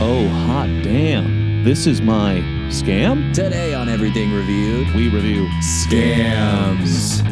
Oh, hot damn. This is my scam? Today on Everything Reviewed, We review scams.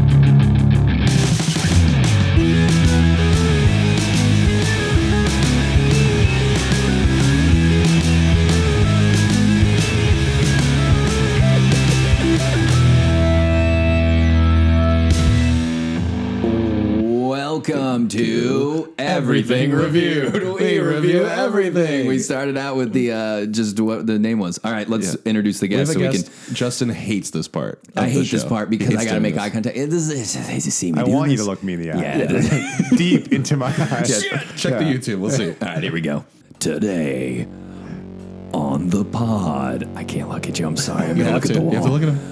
Welcome to Everything Reviewed. We review everything. We started out with the just what the name was. All right, let's introduce the guest so we can. Justin hates this part. I hate this part because I got to make eye contact. This is see me. I do want you this. to look me in the eye. Yeah. Deep into my eyes. Check the YouTube. We'll see. All right, here we go. Today on the pod, I can't look at you. I'm sorry. I'm You gonna have look to. at the wall. You have to look at him.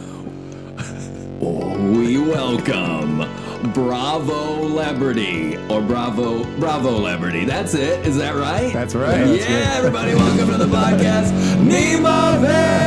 We welcome Bravo Leberty or Bravo Leberty. That's it. Is that right? That's right. Yeah, everybody, welcome to the podcast. Nemo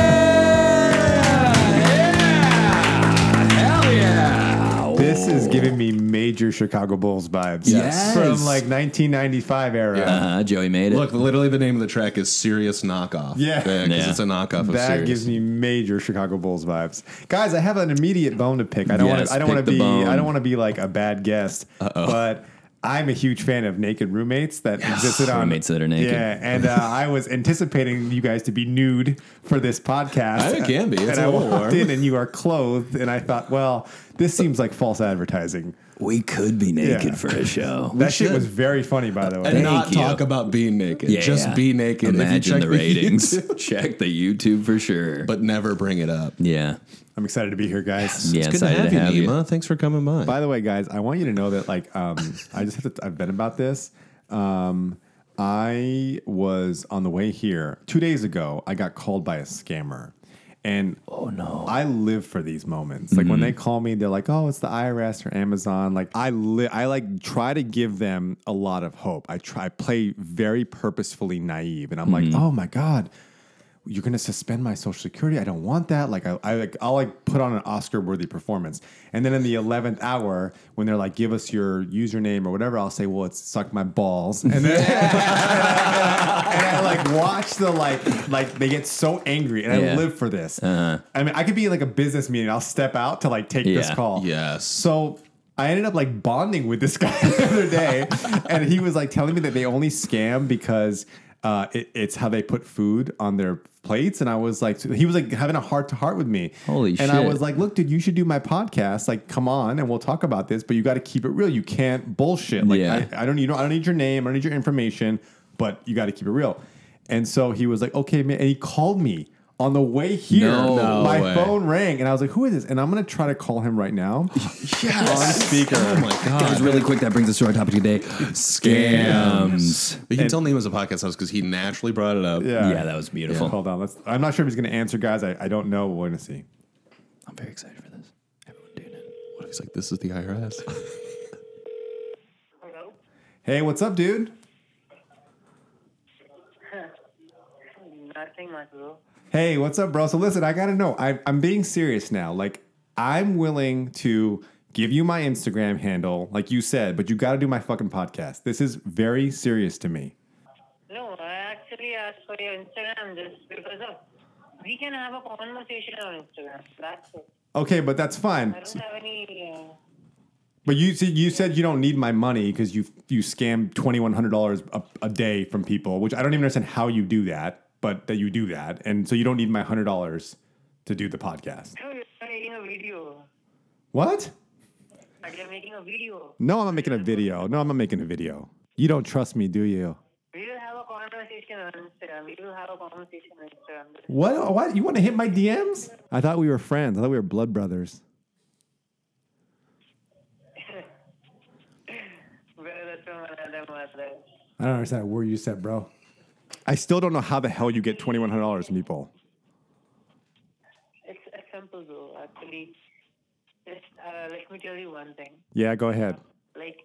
Hell yeah! This is giving me major Chicago Bulls vibes. Yes. From like 1995 era. Joey made it. Look, literally the name of the track is Serious Knockoff. Yeah. Because Yeah. it's a knockoff of That Serious. gives me major Chicago Bulls vibes. Guys, I have an immediate bone to pick. I don't Yes, want to pick the be bone. I don't want to be like a bad guest. But I'm a huge fan of Naked Roommates that existed on Roommates that are naked. Yeah, and I was anticipating you guys to be nude for this podcast. I think it can be. It's and a I little walked warm. in and you are clothed, and I thought, well, this seems like false advertising. We could be naked Yeah. for a show. That shit should. was very funny, by the way. And Thank not you. talk about being naked. Yeah, Just yeah. be naked. Imagine if you check the ratings. YouTube, Check the YouTube for sure. but never bring it up. yeah. I'm excited to be here, guys. Yeah, It's good to excited have you, Nima. Thanks for coming by. By the way, guys, I want you to know that I just have to I've been about this. I was on the way here 2 days ago. I got called by a scammer. And Oh no. I live for these moments. Like when they call me, they're like, "Oh, it's the IRS or Amazon." Like I like try to give them a lot of hope. I play very purposefully naive, and I'm like, "Oh my god, you're gonna suspend my social security? I don't want that." Like I'll like put on an Oscar-worthy performance, and then in the 11th hour, when they're like, "Give us your username or whatever," I'll say, "Well, it's suck my balls," and then and I like watch the like they get so angry, and Yeah. I live for this. I mean, I could be in like a business meeting, I'll step out to like take this Yeah. call. Yes. So I ended up like bonding with this guy the other day, and he was like telling me that they only scam because it's how they put food on their plates. And I was like, he was like having a heart to heart with me. Holy and I shit. was like, look, dude, you should do my podcast. Like, come on, and we'll talk about this. But you got to keep it real. You can't bullshit. Like, Yeah. I don't need your name. I don't need your information. But you got to keep it real. And so he was like, okay, man. And he called me on the way here. No my way. phone rang, and I was like, who is this? And I'm gonna try to call him right now. On speaker. Oh my Guys, God. really quick, that brings us to our topic today. Scams. You can tell Nima's a podcast host because he naturally brought it up. Yeah, that was beautiful. Hold on. I'm not sure if he's going to answer, guys. I don't know. We're going to see. I'm very excited for this. Everyone tune in. What if he's like, this is the IRS? Hello? Hey, what's up, dude? Nothing much, bro. Hey, what's up, bro? So listen, I got to know. I'm being serious now. Like, I'm willing to give you my Instagram handle, like you said, but you got to do my fucking podcast. This is very serious to me. No, I actually asked for your Instagram just because of we can have a conversation on Instagram. That's it. Okay, but that's fine. I don't have any. But you said you don't need my money because you scam $2,100 a day from people, which I don't even understand how you do that, but that you do that, and so you don't need my $100 to do the podcast. No, you're making a video. What? Like you're making a video. No, I'm not making a video. No, I'm not making a video. You don't trust me, do you? We will have a conversation on Instagram. We will have a conversation on Instagram. What? What? You want to hit my DMs? I thought we were friends. I thought we were blood brothers. I don't understand a word you said, bro. I still don't know how the hell you get $2,100 from people. It's simple, though. Actually, just let me tell you one thing. Yeah, go ahead. Like,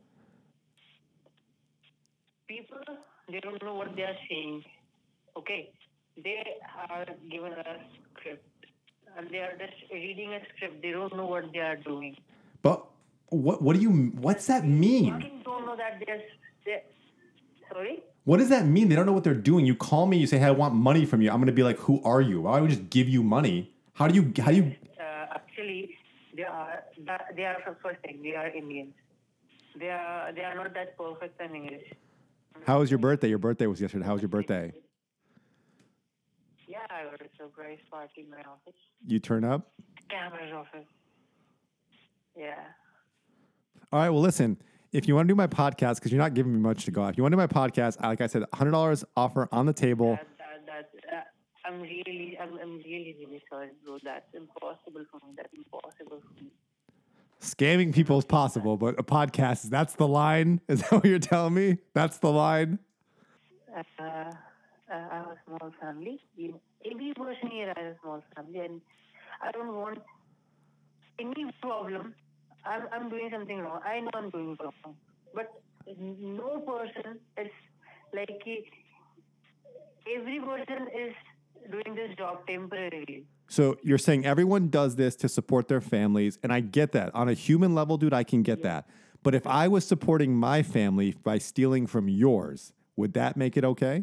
people, they don't know what they are saying. Okay? They are given a script. And they are just reading a script. They don't know what they are doing. But what's that mean? Fucking don't know that they're sorry? What does that mean? They don't know what they're doing. You call me, you say, hey, I want money from you. I'm going to be like, who are you? Why would I just give you money? How do you? Actually, they are first thing. They are Indians. They are not that perfect in English. How was your birthday? Your birthday was yesterday. How was your birthday? Yeah, I got a surprise party in my office. You turn up? Camera's office. Yeah. All right. Well, listen. If you want to do my podcast, because you're not giving me much to go off, you want to do my podcast, like I said, $100 offer on the table. I'm really sorry, bro. That's impossible for me. That's impossible for me. Scamming people is possible, but a podcast, that's the line? Is that what you're telling me? That's the line? I have a small family. Every person here has a small family, and I don't want any problem. I'm doing something wrong. I know I'm doing wrong. But no person is like, every person is doing this job temporarily. So you're saying everyone does this to support their families, and I get that. On a human level, dude, I can get that. But if I was supporting my family by stealing from yours, would that make it okay?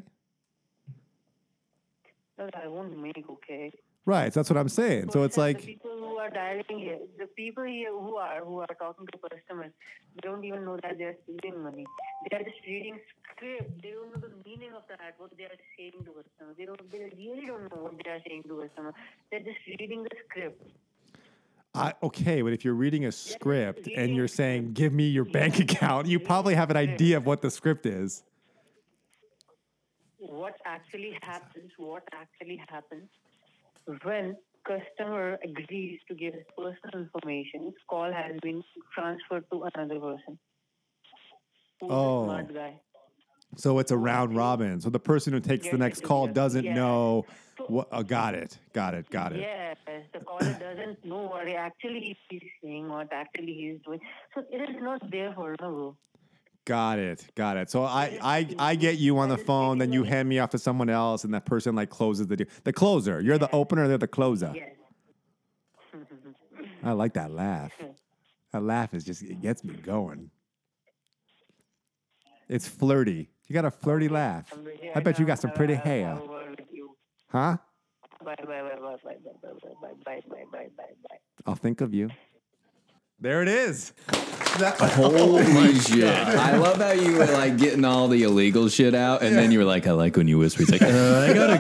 No, I won't make okay. Right, so that's what I'm saying. So it's like... The people who are dialing here, the people here who are talking to customers, they don't even know that they're stealing money. They are just reading script. They don't know the meaning of that, what they are saying to customers. They really don't know what they are saying to customers. They're just reading the script. Okay, but if you're reading a script and you're saying, give me your bank account, you probably have an idea of what the script is. What actually happens when customer agrees to give his personal information, his call has been transferred to another person. Who's a smart guy. So it's a round robin. So the person who takes the next call doesn't know what. Got it. Yes, the caller doesn't know what actually he's saying, what actually he's doing. So it is not there for no. Got it. So I get you on the phone, then you hand me off to someone else, and that person like closes the deal. The closer. You're the opener, they're the closer. Yes. I like that laugh. That laugh it gets me going. It's flirty. You got a flirty laugh. I bet you got some pretty hair. Huh? Bye. I'll think of you. There it is. Holy shit. I love how you were like getting all the illegal shit out, and then you were like, I like when you whisper. It's like, I gotta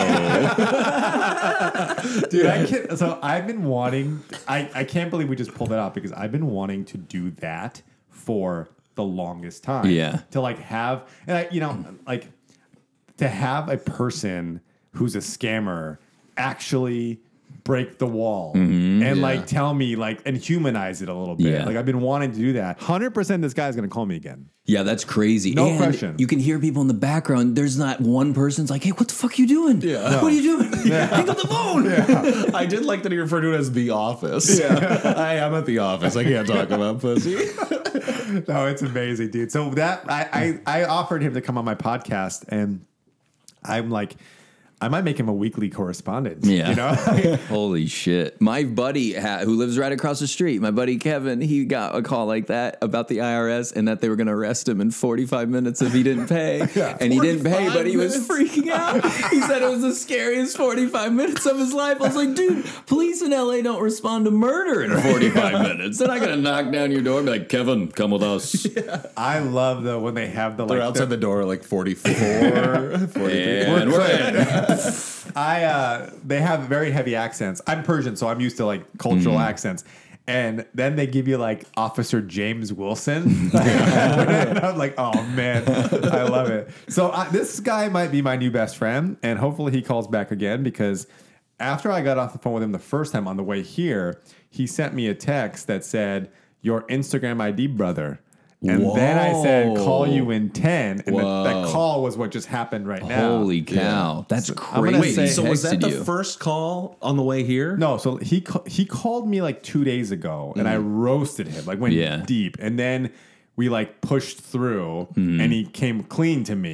go. Dude, so I've been wanting, I can't believe we just pulled that out because I've been wanting to do that for the longest time. Yeah. To like have, and to have a person who's a scammer actually break the wall and like tell me like and humanize it a little bit. Yeah. Like I've been wanting to do that. 100% this guy's gonna call me again. Yeah, that's crazy. No question. You can hear people in the background. There's not one person's like, hey, what the fuck you doing? Yeah. What are you doing? Hang up the phone. Yeah. I did like that he referred to it as the office. Yeah. I am at the office. I can't talk about pussy. No, it's amazing, dude. So that I offered him to come on my podcast, and I'm like, I might make him a weekly correspondent. Yeah. You know? Holy shit. My buddy who lives right across the street, my buddy Kevin, he got a call like that about the IRS and that they were going to arrest him in 45 minutes if he didn't pay. And he didn't pay, but he was freaking out. He said it was the scariest 45 minutes of his life. I was like, dude, police in LA don't respond to murder in 45 minutes. They're not going to knock down your door and be like, Kevin, come with us. Yeah. I love though when they have the They're outside the door like 44, 43. And we're in. They have very heavy accents. I'm Persian, so I'm used to like cultural accents. And then they give you like Officer James Wilson. And I'm like, oh man, I love it. So this guy might be my new best friend, and hopefully he calls back again because after I got off the phone with him the first time on the way here, he sent me a text that said, your Instagram ID, brother. And then I said, call you in 10. And that call was what just happened right now. Holy cow. That's I'm gonna crazy. say- So was that the Texted you. first call on the way here? No, so he called me like 2 days ago, and I roasted him, like went deep. And then we like pushed through, and he came clean to me.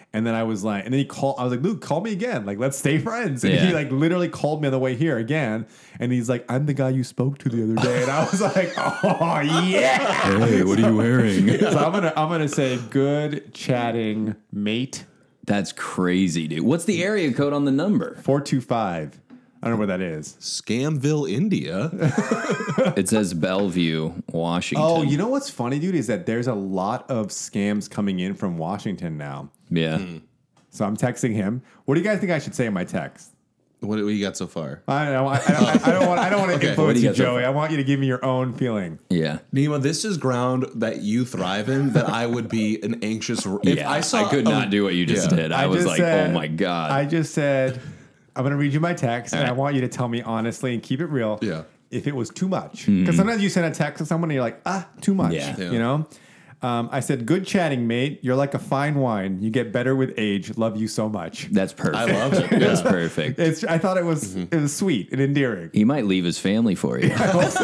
And then I was like, I was like, Luke, call me again. Like, let's stay friends. And he like literally called me on the way here again. And he's like, I'm the guy you spoke to the other day. And I was like, oh yeah. Hey, what are you wearing? So I'm gonna say good chatting, mate. That's crazy, dude. What's the area code on the number? 425. I don't know where that is. Scamville, India. It says Bellevue, Washington. Oh, you know what's funny, dude, is that there's a lot of scams coming in from Washington now. Yeah. So I'm texting him. What do you guys think I should say in my text? What do you got so far? I don't want to influence you, Joey. I want you to give me your own feeling. Yeah. Nima, this is ground that you thrive in. That I would be an anxious. If Yeah, I could not do what you just did. I was just like, said- oh my God. I just said, I'm going to read you my text, and I want you to tell me honestly and keep it real. Yeah. If it was too much. Because sometimes you send a text to someone and you're like, too much. Yeah. You know? I said, good chatting, mate. You're like a fine wine. You get better with age. Love you so much. That's perfect. I love it. That's perfect. I thought it was sweet and endearing. He might leave his family for you. I hope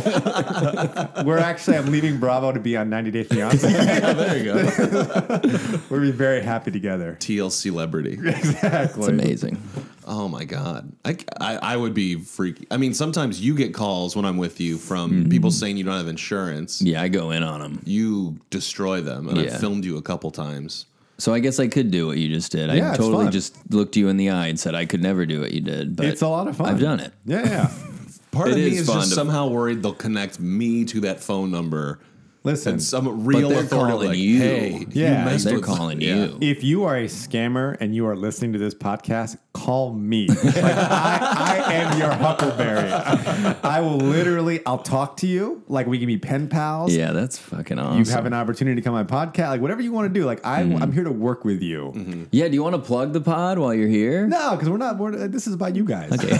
so. I'm leaving Bravo to be on 90 Day Fiancé. There you go. We'll be very happy together. TL celebrity. Exactly. It's amazing. Oh my God. I would be freaky. I mean, sometimes you get calls when I'm with you from people saying you don't have insurance. Yeah, I go in on him. You destroy them. And Yeah. I filmed you a couple times. So I guess I could do what you just did. Yeah, I it's totally fun. just looked you in the eye and said I could never do what you did. But It's a lot of fun. I've done it. Yeah. Part It of me is is fun just to- somehow worried they'll connect me to that phone number. Listen, And some real they're authority calling like, you. hey, Yeah. you messed They're with- calling Yeah. you. if you are a scammer and you are listening to this podcast, call me. Like, I am your Huckleberry. I will literally, I'll talk to you. Like, we can be pen pals. Yeah, that's fucking awesome. You have an opportunity to come on my podcast. Like, whatever you want to do. Like, I'm here to work with you. Yeah, do you want to plug the pod while you're here? No, because this is about you guys. Okay.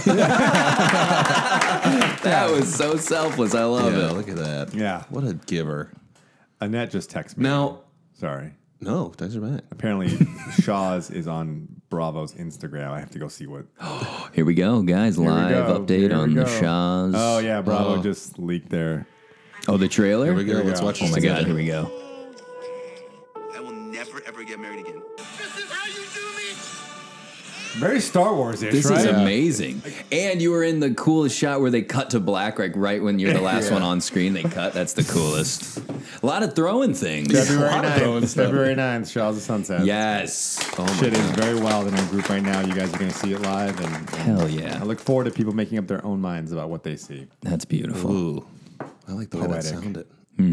That was so selfless. I love Yeah, it. look at that. Yeah. What a giver. Annette just texted me. Now, Sorry. no, thanks for back. Apparently, Shaw's is on Bravo's Instagram. I have to go see what. Here we go, guys. Here we Live go. update Here we on the go. Shaw's. Oh, yeah. Bravo just leaked their. Oh, the trailer? Here we go. Here we Let's go. watch Oh this my God, together. here we go. I will never ever get married again. This is how you do me. Very Star Wars-ish, This right? is amazing. And you were in the coolest shot where they cut to black, like right when you're the last one on screen. They cut. That's the coolest. A lot of throwing things. February lot of throwing 9th. stuff. February 9th, Shaw's of Sunset. Yes. Shit is very wild in our group right now. You guys are going to see it live. And Hell I yeah. look forward to people making up their own minds about what they see. That's beautiful. Ooh, I like the way that Poetic. sounded.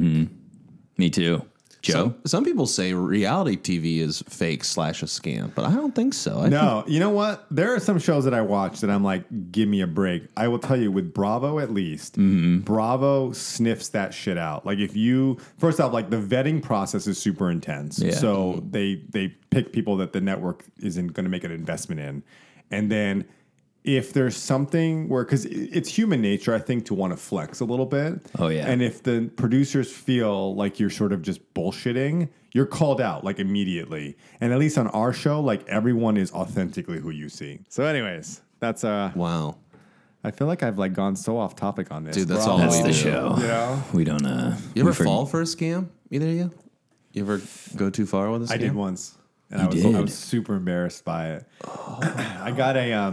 Me too. Joe? Some people say reality TV is fake / a scam, but I don't think so. I No, you know what? There are some shows that I watch that I'm like, give me a break. I will tell you, with Bravo at least, Bravo sniffs that shit out. Like if you, first off, like the vetting process is super intense. Yeah. So they pick people that the network isn't going to make an investment in. And then if there's something where, because it's human nature, I think, to want to flex a little bit. Oh, yeah. And if the producers feel like you're sort of just bullshitting, you're called out like immediately. And at least on our show, like everyone is authentically who you see. So, anyways, that's Wow. I feel like I've like gone so off topic on this. Dude, that's Bravo. all That's we the do. show. Yeah. We don't, You ever we fall for a scam? Either of you? You ever go too far with a scam? I did once. And You I did? was super embarrassed by it. I got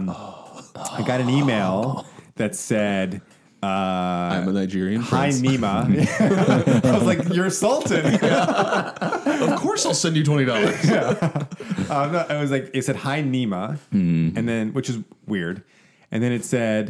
an email that said I'm a Nigerian Hi prince. Nima. I was like, you're Sultan. Of course I'll send you $20. No, it was like it said hi Nima, and then which is weird, and then it said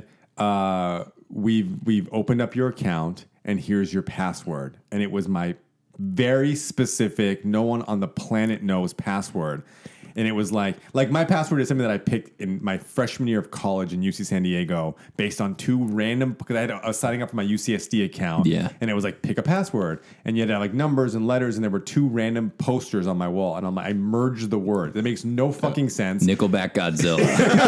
we've opened up your account and here's your password, and it was my very specific, no one on the planet knows password. And it was like my password is something that I picked in my freshman year of college in UC San Diego based on two random, because I was signing up for my UCSD account. Yeah. And it was like, pick a password. And you had to have like numbers and letters, and there were two random posters on my wall. And I'm like, I merged the word. That makes no fucking sense. Nickelback Godzilla.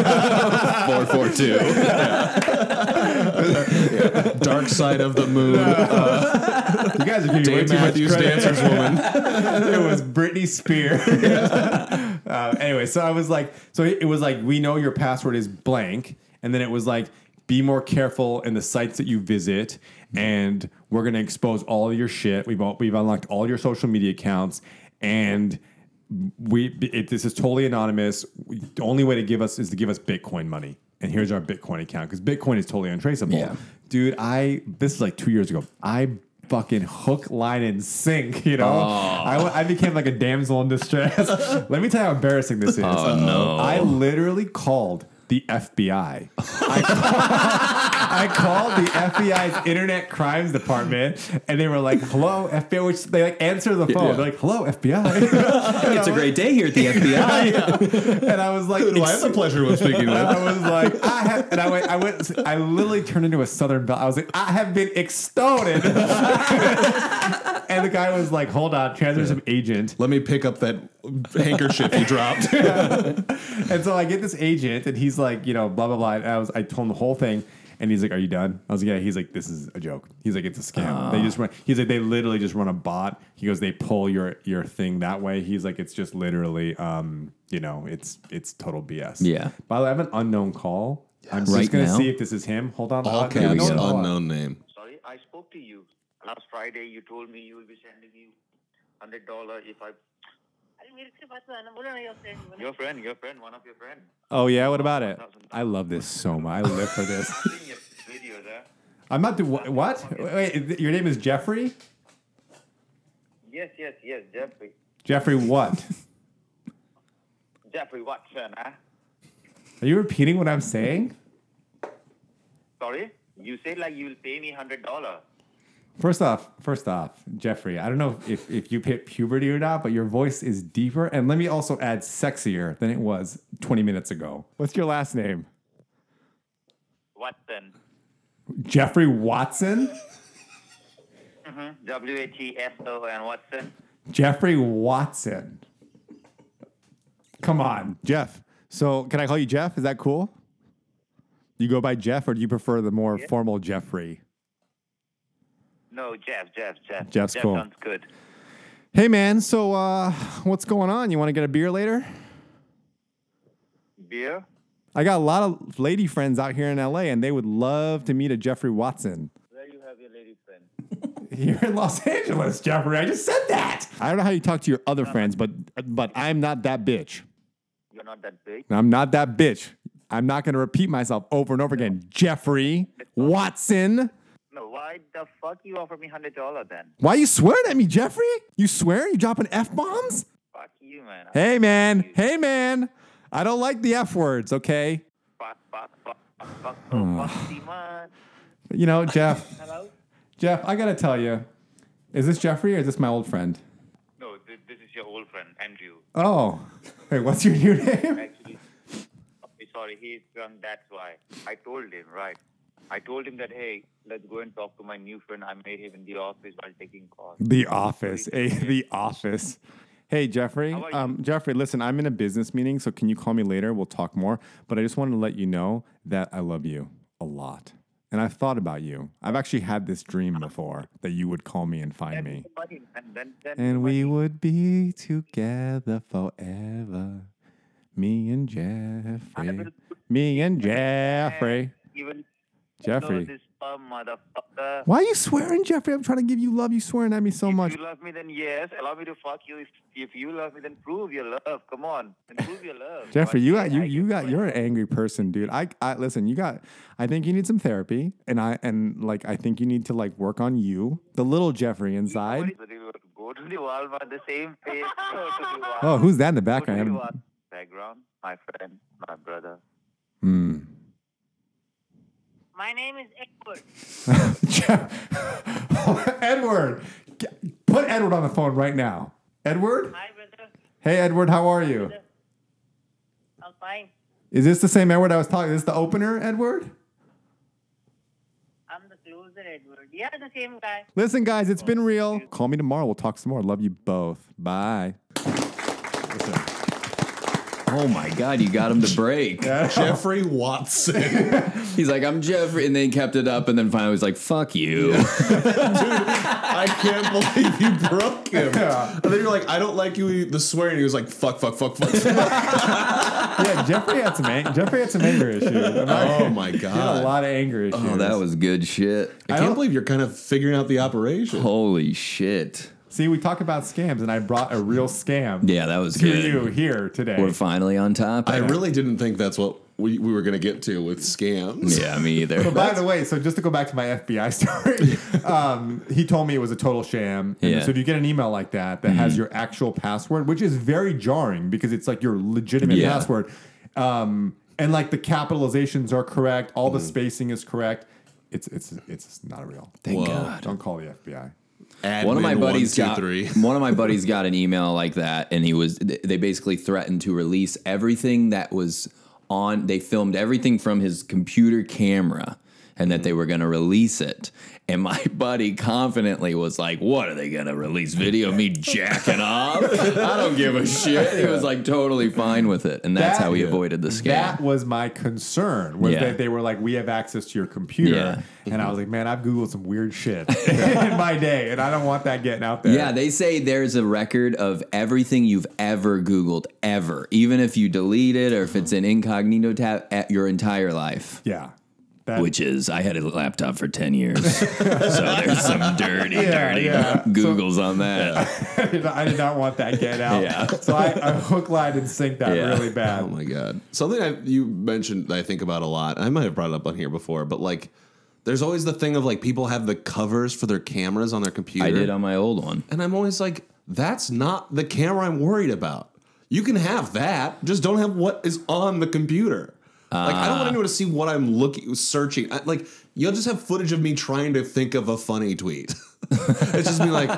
442. Dark Side of the Moon. You guys are giving way Dave too much Matthews credit. Dancers Woman. It was Britney Spears. Anyway, so I was like, so it was like, we know your password is blank. And then it was like, be more careful in the sites that you visit. And we're going to expose all of your shit. We've unlocked all your social media accounts. And this is totally anonymous. The only way to give us is to give us Bitcoin money. And here's our Bitcoin account because Bitcoin is totally untraceable. Yeah. Dude, this is like 2 years ago. I fucking hook, line, and sink, you know? I became like a damsel in distress. Let me tell you how embarrassing this is. Oh, no. I literally called the FBI. I called the FBI's Internet Crimes Department, and they were like, "Hello, FBI." Which they like answer the phone. Yeah. They're like, "Hello, FBI." It's a great day here at the FBI. And I was like, Who do I have the pleasure of speaking with? I was like, I literally turned into a Southern belle. I was like, I have been extorted. And the guy was like, hold on, transfer some agent. Let me pick up that handkerchief you dropped. And so I get this agent, and he's like, you know, blah, blah, blah. And I told him the whole thing. And he's like, are you done? I was like, yeah. He's like, this is a joke. He's like, it's a scam. They just run. He's like, they literally just run a bot. He goes, they pull your thing that way. He's like, it's just literally, you know, it's total BS. Yeah. By the way, I have an unknown call. I'm Right just going to now? see if this is him. Hold on. All Here we caps, go. unknown name. Sorry, I spoke to you last Friday. You told me you will be sending you $100 if I. अरे मेरे से बात करना बोलो ना Your friend, one of your friends. Oh, yeah? What about it? I love this so much. I live for this. Seeing your videos, I'm not doing what? Wait, your name is Jeffrey? Yes, Jeffrey. Jeffrey what? Jeffrey Watson, huh? Are you repeating what I'm saying? Sorry? You said like you will pay me $100. First off, Jeffrey, I don't know if you hit puberty or not, but your voice is deeper. And let me also add sexier than it was 20 minutes ago. What's your last name? Watson. Jeffrey Watson? WATSON Watson. Jeffrey Watson. Come on, Jeff. So can I call you Jeff? Is that cool? You go by Jeff, or do you prefer the more formal Jeffrey? No, Jeff. Jeff's Jeff cool. sounds good. Hey, man. So what's going on? You want to get a beer later? Beer? I got a lot of lady friends out here in LA, and they would love to meet a Jeffrey Watson. Where you have your lady friend? Here in Los Angeles, Jeffrey. I just said that. I don't know how you talk to your other friends, but I'm not that bitch. You're not that big. I'm not that bitch. I'm not going to repeat myself over and over again. Jeffrey Watson. No, why the fuck you offer me $100 then? Why you swearing at me, Jeffrey? You swear? You dropping F-bombs? Fuck you, man. Hey, man. I don't like the F words, okay? Fuck, man. You know, Jeff. Hello? Jeff, I got to tell you. Is this Jeffrey or is this my old friend? No, this is your old friend, Andrew. Oh. Wait, what's your new name? Actually, sorry, he's drunk, that's why. I told him, right? I told him that, hey, let's go and talk to my new friend. I met him in the office while taking calls. The Office. The Office. Hey, Jeffrey. How are you? Jeffrey, listen, I'm in a business meeting, so can you call me later? We'll talk more. But I just wanted to let you know that I love you a lot. And I've thought about you. I've actually had this dream before that you would call me and find me. And we would be together forever. Me and Jeffrey. Me and Jeffrey. Jeffrey. This motherfucker. Why are you swearing, Jeffrey? I'm trying to give you love. You swearing at me so much. If you love me, then yes. Allow me to fuck you. If you love me, then prove your love. Come on, then prove your love. Jeffrey, you're an angry person, dude. I listen. I think you need some therapy, and I think you need to like work on you, the little Jeffrey inside. Go to the Walmart, the same place. Go to the Walmart. Oh, who's that in the Go to the background? Walmart. Background, my friend, my brother. My name is Edward. Edward, put Edward on the phone right now. Edward? Hi, brother. Hey, Edward, how are you? I'm fine. Is this the same Edward I was talking? Is this the opener, Edward? I'm the closer, Edward. Yeah, the same guy. Listen, guys, it's been real. Call me tomorrow. We'll talk some more. Love you both. Bye. Listen. Oh my God, you got him to break. Jeffrey Watson. He's like, I'm Jeffrey, and then he kept it up, and then finally was like, fuck you. I can't believe you broke him. And then you're like, I don't like you, the swearing. He was like, fuck. Yeah, Jeffrey had some anger issues. Oh my He had a God. lot of anger issues. Oh, that was good shit. I can't believe you're kind of figuring out the operation. Holy shit. See, we talk about scams, and I brought a real scam. Yeah, that was to good. you here today. We're finally on top. I really didn't think that's what we were going to get to with scams. Yeah, me either. But by the way, so just to go back to my FBI story, he told me it was a total sham. And Yeah. so if you get an email like that has your actual password, which is very jarring because it's like your legitimate Yeah. password, and like the capitalizations are correct, all the spacing is correct, it's not real. Thank Whoa. God. Don't call the FBI. One of my Admin buddies 1, 2, got 3. one of my buddies got an email like that, and they basically threatened to release everything that was on. They filmed everything from his computer camera, and that they were going to release it. And my buddy confidently was like, "What are they going to release? Video of me jacking off? I don't give a shit." He was like totally fine with it, and that's how he avoided the scam. That was my concern. Was Yeah. that they were like, we have access to your computer, Yeah. and I was like, man, I've googled some weird shit in my day, and I don't want that getting out there. Yeah, they say there's a record of everything you've ever Googled, ever. Even if you delete it or if it's an incognito tab at your entire life. Yeah. That- Which is, I had a laptop for 10 years. So there's some dirty yeah. Googles on that. I did not want that getting out. Yeah. So I hook, line, and sink that Yeah. really bad. Oh my God. Something you mentioned that I think about a lot. I might have brought it up on here before, but like there's always the thing of like people have the covers for their cameras on their computer. I did on my old one. And I'm always like, that's not the camera I'm worried about. You can have that, just don't have what is on the computer. Like I don't want anyone to see what I'm searching. Like you'll just have footage of me trying to think of a funny tweet. It's just me like,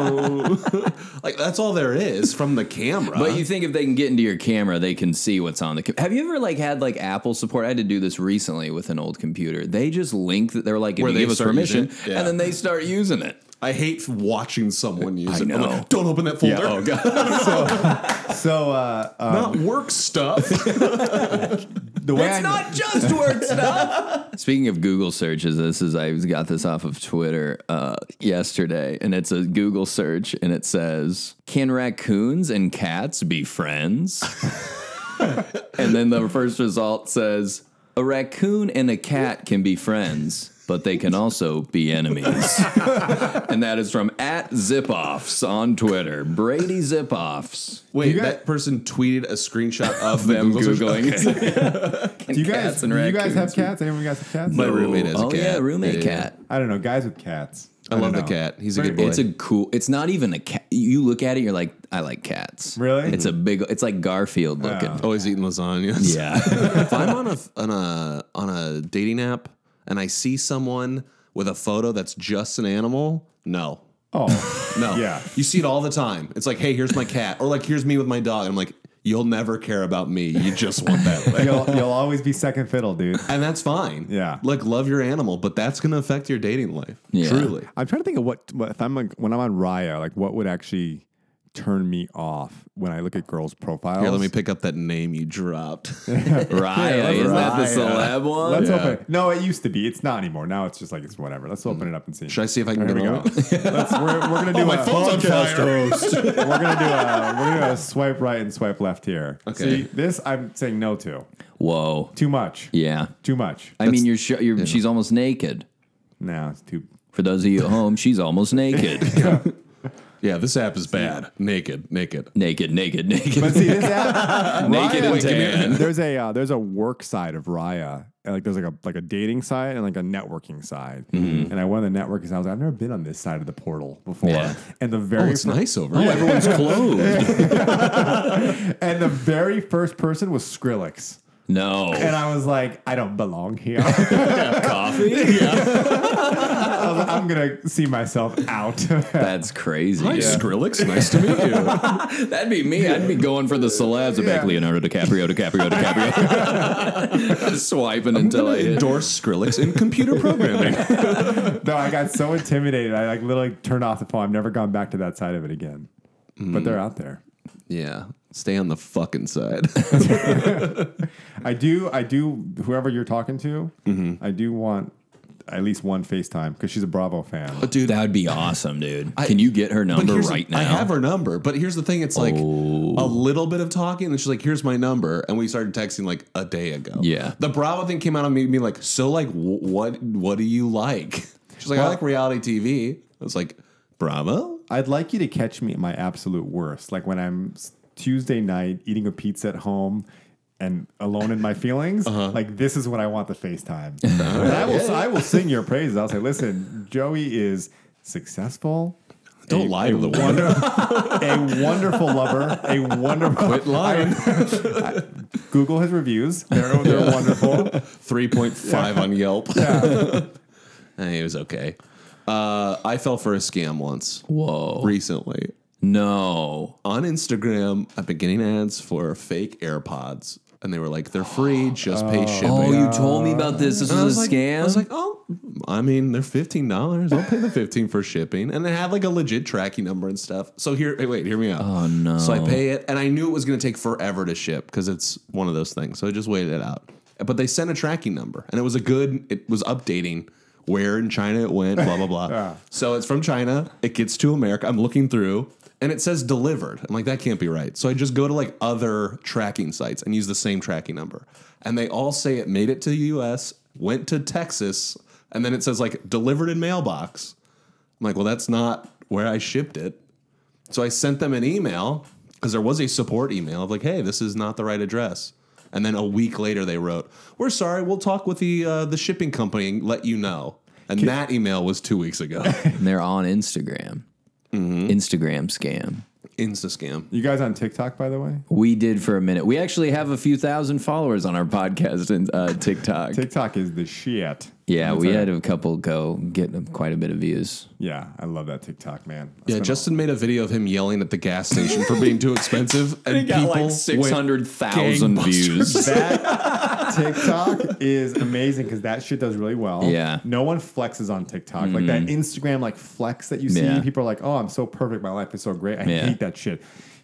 oh, like that's all there is from the camera. But you think if they can get into your camera, they can see what's on the Have you ever like had like Apple support? I had to do this recently with an old computer. They just link that they're like, if Where you they give us start permission, using it? Yeah. and then they start using it. I hate watching someone use I it. I'm know. like, don't open that folder. Oh God. So Not work stuff. the way It's not just work stuff. Speaking of Google searches, I got this off of Twitter yesterday, and it's a Google search, and it says, "Can raccoons and cats be friends?" And then the first result says, "A raccoon and a cat can be friends, but they can also be enemies." And that is from @Zipoffs on Twitter. Brady Zipoffs. Wait, You that person tweeted a screenshot of the Them Google Googling. search? do you cats guys and do you guys have raccoons. cats? Anyone of you guys have cats? My roommate has a Oh cat. yeah, roommate Yeah. cat. I don't know. Guys with cats. I don't love the know. cat. He's a good boy. It's a cool. It's not even a cat. You look at it, you're like, I like cats. Really? It's a big. It's like Garfield looking. Always eating lasagna. Yeah. If I'm on a dating app and I see someone with a photo that's just an animal, no. Oh, No. Yeah. You see it all the time. It's like, hey, here's my cat. Or like, here's me with my dog. And I'm like, you'll never care about me. You just want that. you'll always be second fiddle, dude. And that's fine. Yeah. Like, love your animal, but that's going to affect your dating life. Yeah. Truly. I'm trying to think of what if I'm like when I'm on Raya, like what would actually turn me off when I look at girls' profiles. Here, let me pick up that name you dropped. Raya, isn't that the Raya. celeb one? Let's open. No, it used to be. It's not anymore. Now it's just like it's whatever. Let's open it up and see. Should I see if I can Here get we on go. it? We're gonna do my a phone's on podcast fire. host. We're gonna do a swipe right and swipe left here. Okay. See, this I'm saying no to. Whoa. Too much. Yeah. Too much. I mean, she's almost naked. No, it's too. For those of you at home, she's almost naked. Yeah, this app is bad. Naked. naked, naked, naked. But see, this app, Naked and tan. there's a work side of Raya. And like there's like a dating side and like a networking side. And I went on the networking side. I was like, I've never been on this side of the portal before. Yeah. And the very It's nice over Oh, here. everyone's clothed. and the very first person was Skrillex. No. And I was like, I don't belong here. Coffee? I was like, I'm gonna see myself out. That's crazy. Hi, Skrillex. Nice to meet you. That'd be me. I'd be going for the celebs. I'd be like, Leonardo DiCaprio. Just swiping until I hit. Endorse Skrillex in computer programming. No, I got so intimidated. I like literally turned off the phone. I've never gone back to that side of it again. But they're out there. Yeah. Stay on the fucking side. I do. Whoever you're talking to, I do want at least one FaceTime because she's a Bravo fan. Dude, that would be awesome, dude. Can you get her number right now? I have her number, but here's the thing. It's like a little bit of talking, and she's like, here's my number. And we started texting like a day ago. Yeah. The Bravo thing came out and made me like, so like, what do you like? She's like, I like reality TV. I was like, Bravo? I'd like you to catch me at my absolute worst, like when I'm Tuesday night eating a pizza at home and alone in my feelings. Like this is when I want the FaceTime. And I will sing your praises. I'll say, listen, Joey is successful. Don't lie to the woman. A wonderful lover. A wonderful. Quit lying. Google his reviews. They're wonderful. 3.5 on Yelp. Yeah. It was okay. I fell for a scam once. Whoa. Recently. No. On Instagram, I've been getting ads for fake AirPods. And they were like, they're free, just pay shipping. Oh, you told me about this. This And was a scam? I was like, oh, I mean, they're $15. I'll pay the $15 for shipping. And they had like a legit tracking number and stuff. So hear me out. Oh, no. So I pay it, and I knew it was going to take forever to ship because it's one of those things. So I just waited it out. But they sent a tracking number, and it was updating where in China it went, blah, blah, blah. Yeah. So it's from China. It gets to America. I'm looking through. And it says delivered. I'm like, that can't be right. So I just go to like other tracking sites and use the same tracking number. And they all say it made it to the US, went to Texas, and then it says like delivered in mailbox. I'm like, well, that's not where I shipped it. So I sent them an email because there was a support email of like, hey, this is not the right address. And then a week later they wrote, we're sorry, we'll talk with the shipping company and let you know. And that email was 2 weeks ago. And they're on Instagram. Instagram scam. Insta scam. You guys on TikTok, by the way? We did for a minute. We actually have a few thousand followers on our podcast and TikTok. TikTok is the shit. Yeah, That's we it. had a couple get quite a bit of views. Yeah, I love that TikTok, man. Yeah, Justin made a video of him yelling at the gas station for being too expensive, and He got people like 600,000 went views. That TikTok is amazing because that shit does really well. Yeah. No one flexes on TikTok. Like that Instagram like flex that you see. Yeah. People are like, oh, I'm so perfect. My life is so great. I Yeah. hate that shit.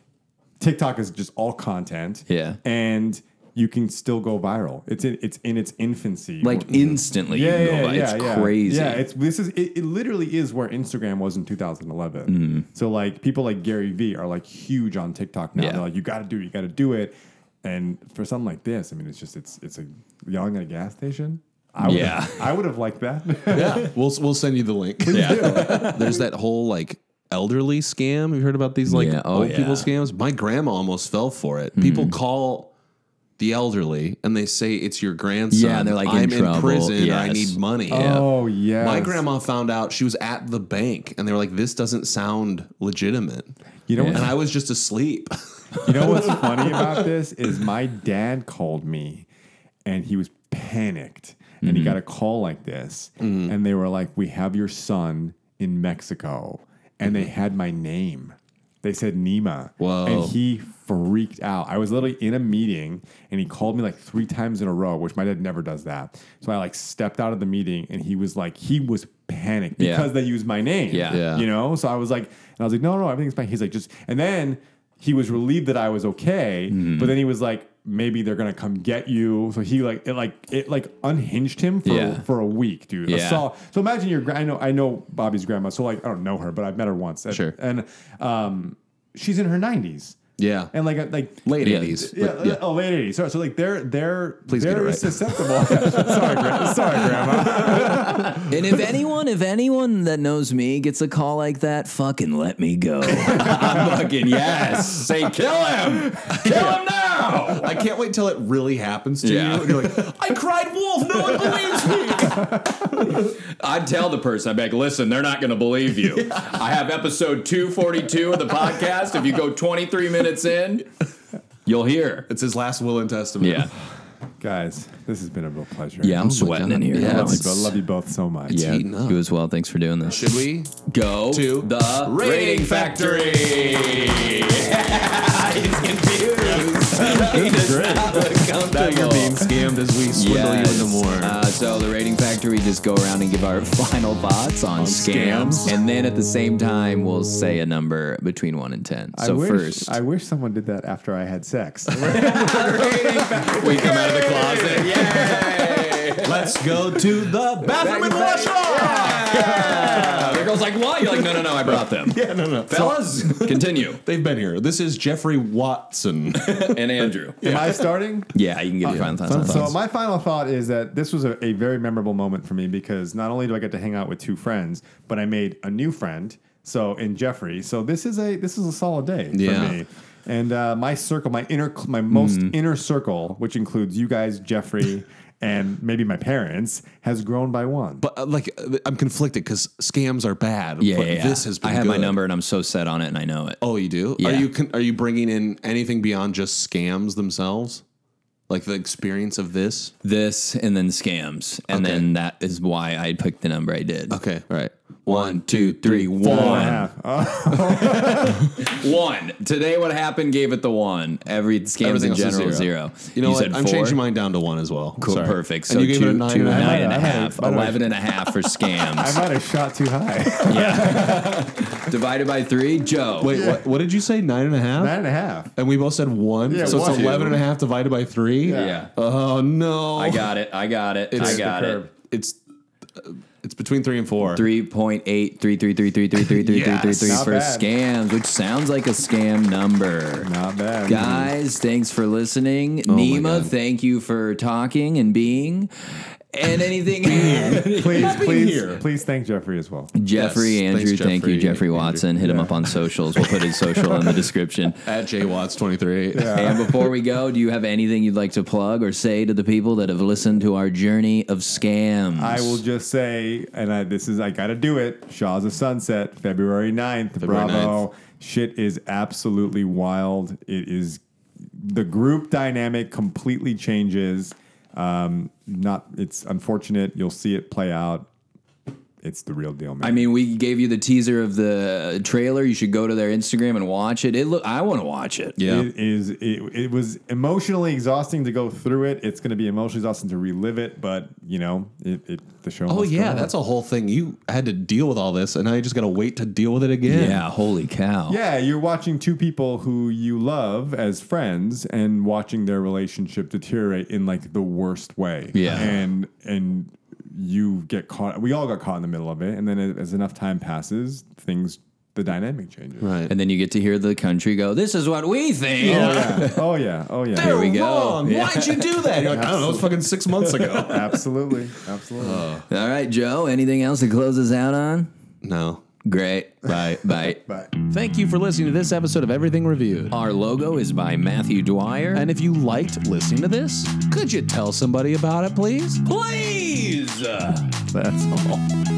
TikTok is just all content. Yeah. And you can still go viral. It's in its infancy. Like instantly, you can go by. It's crazy. Yeah, it literally is where Instagram was in 2011. So like people like Gary Vee are like huge on TikTok now. Yeah. They're like, you got to do it. And for something like this, I mean, it's a yelling at a gas station. I would have liked that. Yeah, we'll send you the link. Yeah. There's that whole like elderly scam. Have you heard about these like old people scams? My grandma almost fell for it. People call the elderly and they say it's your grandson. Yeah, and they're like, I'm in trouble. prison. Yes. I need money. Oh yeah. My grandma found out she was at the bank and they were like, this doesn't sound legitimate. You know, And I was just asleep. You know what's funny about this is my dad called me and he was panicked and he got a call like this and they were like, we have your son in Mexico, and they had my name. They said Nima. Whoa. And he freaked out. I was literally in a meeting and he called me like 3 times in a row, which my dad never does that. So I like stepped out of the meeting and he was panicked because they used my name. Yeah. Yeah. You know? So I was like, no, everything's fine. He's like, and then he was relieved that I was okay, but then he was like, maybe they're gonna come get you. So he it unhinged him for a week, dude. Yeah. So imagine I know Bobby's grandma. So like I don't know her, but I've met her once. Sure. And she's in her 90s. Yeah. And like Late Yeah. 80s. yeah, but yeah. oh, late 80s. So like they're Please get it very right. susceptible. Sorry, grandma. And if anyone that knows me gets a call like that, fucking let me go. I'm fucking yes. Say kill him. Kill him now. I can't wait till it really happens to Yeah. you. And you're like, I cried wolf. No one believes me. I'd tell the person, I'd be like, listen, they're not going to believe you. I have episode 242 of the podcast. If you go 23 minutes in, you'll hear. It's his last will and testament. Yeah. Guys, this has been a real pleasure. Yeah, I'm sweating in here. Yeah, now. it's- I love you both so much. Yeah, heating up. you as well. Thanks for doing this. Should we? Go To the Rating Factory. He's confused. He does not look comfortable. Now you're being scammed as we swindle you into more. So the Rating Factory, just go around and give our final thoughts on scams. And then at the same time, we'll say a number between 1 and 10. So first, I wish someone did that after I had sex. we come out of the closet. Yay! Let's go to the bathroom and wash off. Yeah. The girl's like, what? You're like, no, I brought them. Yeah, no. Fellas, continue. They've been here. This is Jeffrey Watson. And Andrew. Am I starting? Yeah, you can give your final thoughts. So my final thought is that this was a very memorable moment for me because not only do I get to hang out with 2 friends, but I made a new friend So in Jeffrey. So this is a solid day for me. And my circle, my most inner circle, which includes you guys, Jeffrey, and maybe my parents, has grown by 1. But I'm conflicted because scams are bad. Yeah, but yeah. this has been. I have good. my number and I'm so set on it and I know it. Oh, you do? Yeah. Are you bringing in anything beyond just scams themselves? Like the experience of this? This and then scams. And Okay. then that is why I picked the number I did. Okay, all right. 1, 2, 3, 1. 1. Today what happened gave it the 1. Every scams Everything in else is general, 0. 0. You know what? said I'm 4? changing mine down to 1 as well. Cool, Sorry. perfect. And So you gave it a 2, 9.5. 9.5, 11.5 for scams. I might have shot too high. Divided by 3, Joe. Wait, what did you say? 9.5? 9.5. And we both said 1? Yeah, so one. it's 11.5 divided by 3? Yeah. Oh, no. I got it. I got it. It's between 3 and 4. 3.83333333333 Yes. for Not bad. scams, which sounds like a scam number. Not bad. Guys, thanks for listening. my Nima, God. thank you for talking and being. And anything. Please thank Jeffrey as well. Jeffrey, Yes, Andrew, thanks, thank you. Jeffrey. Jeffrey Watson. Hit him up on socials. We'll put his social in the description. At JWatts23. And before we go, do you have anything you'd like to plug or say to the people that have listened to our journey of scams? I will just say, and I got to do it. Shaw's of Sunset, February 9th. February Bravo. 9th. Shit is absolutely wild. It is, the group dynamic completely changes. It's unfortunate. You'll see it play out. It's the real deal, man. I mean, we gave you the teaser of the trailer. You should go to their Instagram and watch it. I want to watch it. Yeah. It was emotionally exhausting to go through it. It's going to be emotionally exhausting to relive it, but the show. Oh, must go yeah. on. That's a whole thing. You had to deal with all this, and now you just got to wait to deal with it again. Yeah, holy cow. Yeah, you're watching two people who you love as friends and watching their relationship deteriorate in like the worst way. Yeah. And you get caught. We all got caught in the middle of it, and then as enough time passes, the dynamic changes. Right. And then you get to hear the country go, "This is what we think." Oh yeah. Here we go. Wrong. Yeah. Why'd you do that? You're like, I don't know. It's fucking 6 months ago. Absolutely. All right, Joe, anything else to close us out on? No. Great. Bye. Bye. But Thank you for listening to this episode of Everything Reviewed. Our logo is by Matthew Dwyer. And if you liked listening to this, could you tell somebody about it, please? please. that's all.